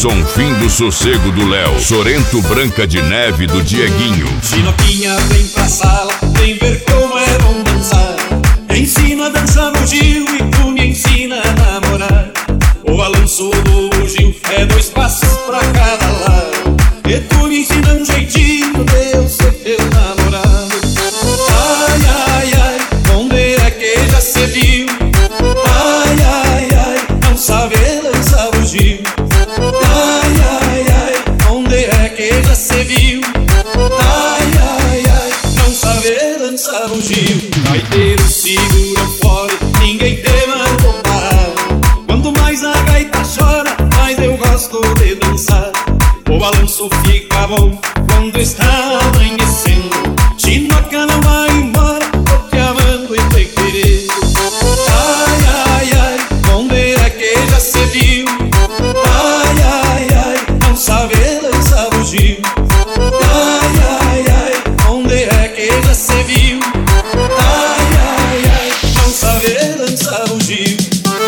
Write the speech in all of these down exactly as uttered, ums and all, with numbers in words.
Edson Fim do Sossego do Léo, Sorento Branca de Neve do Dieguinho. Chinoquinha vem pra sala, vem ver como é bom dançar. Eu ensino a dançar no Gil e tu me ensina a namorar. O balanço do Gil é dois passos pra cada lado, e tu me ensina um jeitinho de eu ser teu namorado. Ai, ai, ai, onde é que já se viu? Ai, ai, ai, não sabe dançar o Gil. Ai, ai, ai, onde é que já se viu? Ai, ai, ai, não sabe dançar o Gil. Gaiteiro segura o fole, ninguém te mandou parar. Quanto mais a gaita chora, mais eu gosto de dançar. O balanço fica bom quando está amanhecendo. Chinoca não vai embora, tô te amando e te querendo. Ai, ai, ai, onde é que já se viu? Ai, ai, ai, não sabe dançar o Gil. Ai, ai, ai, onde é que já se viu? Ai, ai, ai, não sabe dançar o Gil.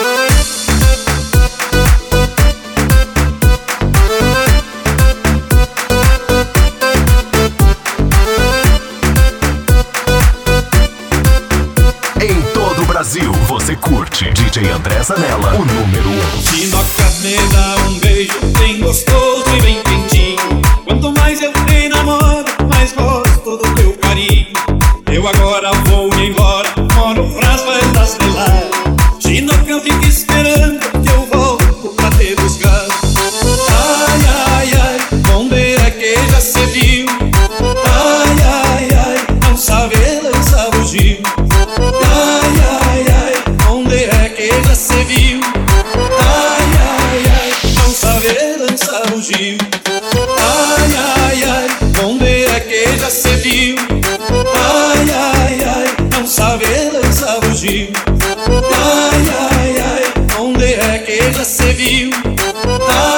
Em todo o Brasil, você curte D J André Zanella, o número um. Chinoca me dá um beijo bem gostoso e bem quentinho. Quanto mais eu te namoro, mais gosto do teu carinho. Eu agora vou me embora, moro pras bandas de lá. Chinoca fica esperando que eu volto pra te buscar. Ai, ai, ai, onde é que já se viu? Ai, ai, ai, não sabe dançar o Gil. Ai, ai, ai, onde é que já se viu? Ai, ai, ai, não sabe dançar o Gil. Ai, ai, ai, onde é que já se viu? Ai, ai, ai, não sabe dançar o Gil. Ai, ai, ai, onde é que já se viu? Ai,